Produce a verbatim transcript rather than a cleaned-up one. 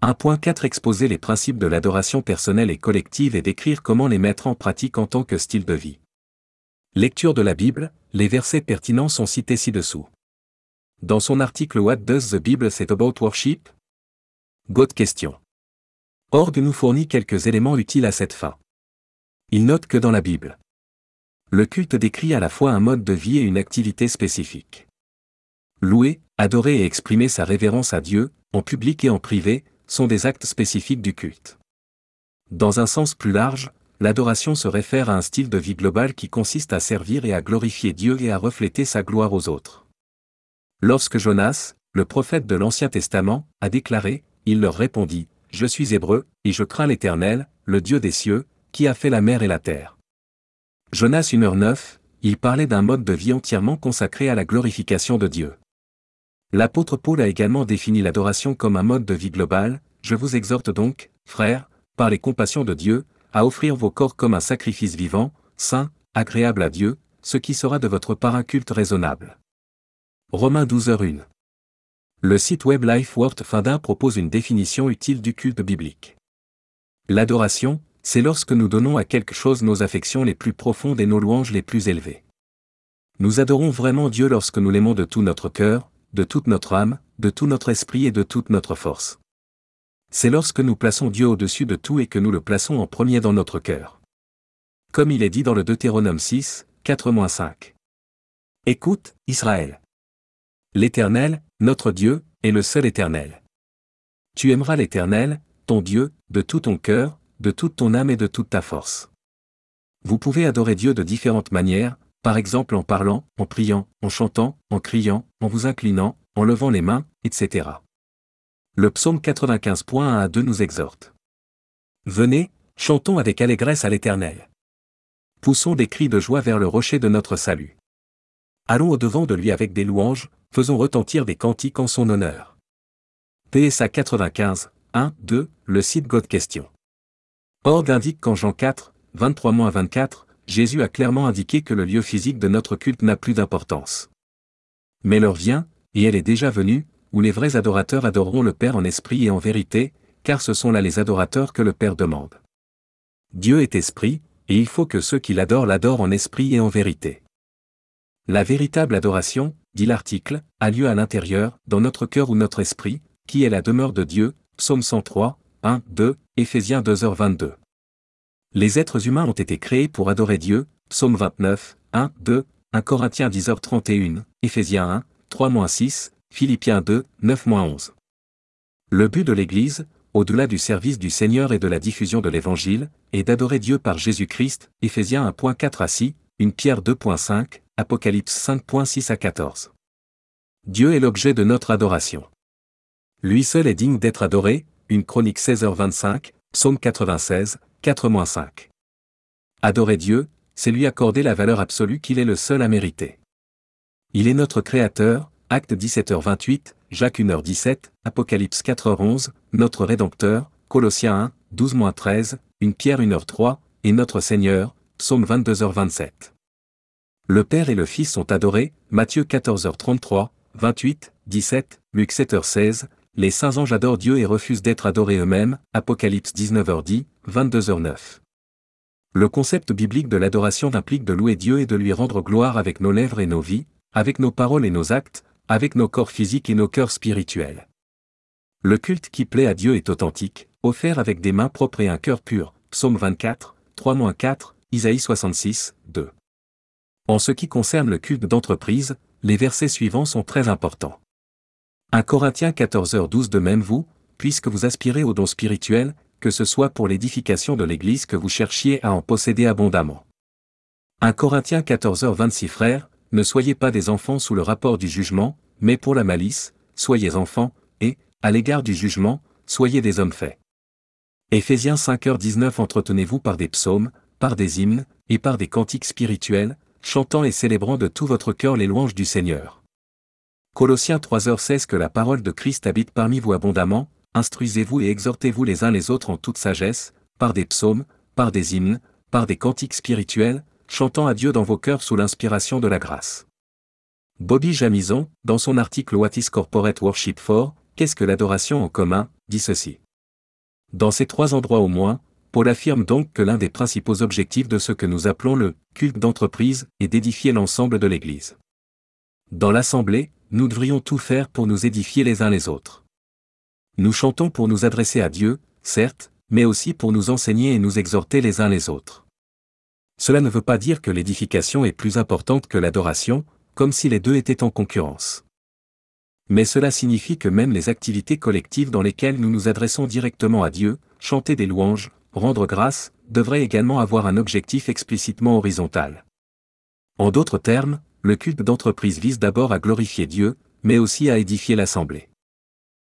un point quatre Exposer les principes de l'adoration personnelle et collective et décrire comment les mettre en pratique en tant que style de vie. Lecture de la Bible, les versets pertinents sont cités ci-dessous. Dans son article What does the Bible say about worship? God question. Org nous fournit quelques éléments utiles à cette fin. Il note que dans la Bible, le culte décrit à la fois un mode de vie et une activité spécifique. Louer, adorer et exprimer sa révérence à Dieu, en public et en privé, sont des actes spécifiques du culte. Dans un sens plus large, l'adoration se réfère à un style de vie global qui consiste à servir et à glorifier Dieu et à refléter sa gloire aux autres. Lorsque Jonas, le prophète de l'Ancien Testament, a déclaré, il leur répondit, « Je suis hébreu, et je crains l'Éternel, le Dieu des cieux, qui a fait la mer et la terre. » Jonas une heure neuf, il parlait d'un mode de vie entièrement consacré à la glorification de Dieu. L'apôtre Paul a également défini l'adoration comme un mode de vie global. Je vous exhorte donc, frères, par les compassions de Dieu, à offrir vos corps comme un sacrifice vivant, saint, agréable à Dieu, ce qui sera de votre part un culte raisonnable. Romains douze heures une. Le site web Life Worth Findin propose une définition utile du culte biblique. L'adoration, c'est lorsque nous donnons à quelque chose nos affections les plus profondes et nos louanges les plus élevées. Nous adorons vraiment Dieu lorsque nous l'aimons de tout notre cœur, de toute notre âme, de tout notre esprit et de toute notre force. C'est lorsque nous plaçons Dieu au-dessus de tout et que nous le plaçons en premier dans notre cœur. Comme il est dit dans le Deutéronome six, quatre à cinq. Écoute, Israël. L'Éternel, notre Dieu, est le seul Éternel. Tu aimeras l'Éternel, ton Dieu, de tout ton cœur, de toute ton âme et de toute ta force. Vous pouvez adorer Dieu de différentes manières, par exemple en parlant, en priant, en chantant, en criant, en vous inclinant, en levant les mains, et cetera. Le psaume quatre-vingt-quinze point un à deux nous exhorte. Venez, chantons avec allégresse à l'Éternel. Poussons des cris de joie vers le rocher de notre salut. Allons au-devant de lui avec des louanges, faisons retentir des cantiques en son honneur. P S A quatre-vingt-quinze, un, deux, le site God Question. Org indique qu'en Jean quatre, vingt-trois à vingt-quatre, Jésus a clairement indiqué que le lieu physique de notre culte n'a plus d'importance. Mais l'heure vient, et elle est déjà venue, où les vrais adorateurs adoreront le Père en esprit et en vérité, car ce sont là les adorateurs que le Père demande. Dieu est esprit, et il faut que ceux qui l'adorent l'adorent en esprit et en vérité. La véritable adoration, dit l'article, a lieu à l'intérieur, dans notre cœur ou notre esprit, qui est la demeure de Dieu, Psaume cent trois, un, deux, Éphésiens deux heures vingt-deux. Les êtres humains ont été créés pour adorer Dieu, Psaume vingt-neuf, un, deux, un Corinthiens dix heures trente et un, Éphésiens un, trois à six, Philippiens deux, neuf à onze. Le but de l'Église, au-delà du service du Seigneur et de la diffusion de l'Évangile, est d'adorer Dieu par Jésus-Christ, Éphésiens un, quatre à six, une Pierre deux, cinq, Apocalypse cinq, six à quatorze. Dieu est l'objet de notre adoration. Lui seul est digne d'être adoré, une Chronique seize heures vingt-cinq, Psaume quatre-vingt-seize, quatre à cinq. Adorer Dieu, c'est lui accorder la valeur absolue qu'il est le seul à mériter. Il est notre Créateur, Acte dix-sept heures vingt-huit, Jacques une heure dix-sept, Apocalypse quatre heures onze, notre Rédempteur, Colossiens un, douze à treize, une Pierre une heure trois, et notre Seigneur, Psaume vingt-deux heures vingt-sept. Le Père et le Fils sont adorés, Matthieu quatorze heures trente-trois, vingt-huit, dix-sept, Luc sept heures seize, les saints anges adorent Dieu et refusent d'être adorés eux-mêmes, Apocalypse dix-neuf heures dix, vingt-deux heures neuf. Le concept biblique de l'adoration implique de louer Dieu et de lui rendre gloire avec nos lèvres et nos vies, avec nos paroles et nos actes, avec nos corps physiques et nos cœurs spirituels. Le culte qui plaît à Dieu est authentique, offert avec des mains propres et un cœur pur, Psaume vingt-quatre, trois à quatre, Isaïe soixante-six, deux. En ce qui concerne le culte d'entreprise, les versets suivants sont très importants. un Corinthiens quatorze heures douze De même vous, puisque vous aspirez aux dons spirituels, que ce soit pour l'édification de l'Église que vous cherchiez à en posséder abondamment. un Corinthiens quatorze heures vingt-six Frères, ne soyez pas des enfants sous le rapport du jugement, mais pour la malice, soyez enfants, et, à l'égard du jugement, soyez des hommes faits. Éphésiens cinq heures dix-neuf Entretenez-vous par des psaumes, par des hymnes, et par des cantiques spirituels, chantant et célébrant de tout votre cœur les louanges du Seigneur. Colossiens trois heures seize Que la parole de Christ habite parmi vous abondamment, instruisez-vous et exhortez-vous les uns les autres en toute sagesse, par des psaumes, par des hymnes, par des cantiques spirituels, chantant à Dieu dans vos cœurs sous l'inspiration de la grâce. Bobby Jamison, dans son article What is Corporate Worship for? Qu'est-ce que l'adoration en commun, dit ceci. Dans ces trois endroits au moins, Paul affirme donc que l'un des principaux objectifs de ce que nous appelons le culte d'entreprise est d'édifier l'ensemble de l'Église. Dans l'Assemblée, nous devrions tout faire pour nous édifier les uns les autres. Nous chantons pour nous adresser à Dieu, certes, mais aussi pour nous enseigner et nous exhorter les uns les autres. Cela ne veut pas dire que l'édification est plus importante que l'adoration, comme si les deux étaient en concurrence. Mais cela signifie que même les activités collectives dans lesquelles nous nous adressons directement à Dieu, chanter des louanges, rendre grâce, devraient également avoir un objectif explicitement horizontal. En d'autres termes, le culte d'entreprise vise d'abord à glorifier Dieu, mais aussi à édifier l'Assemblée.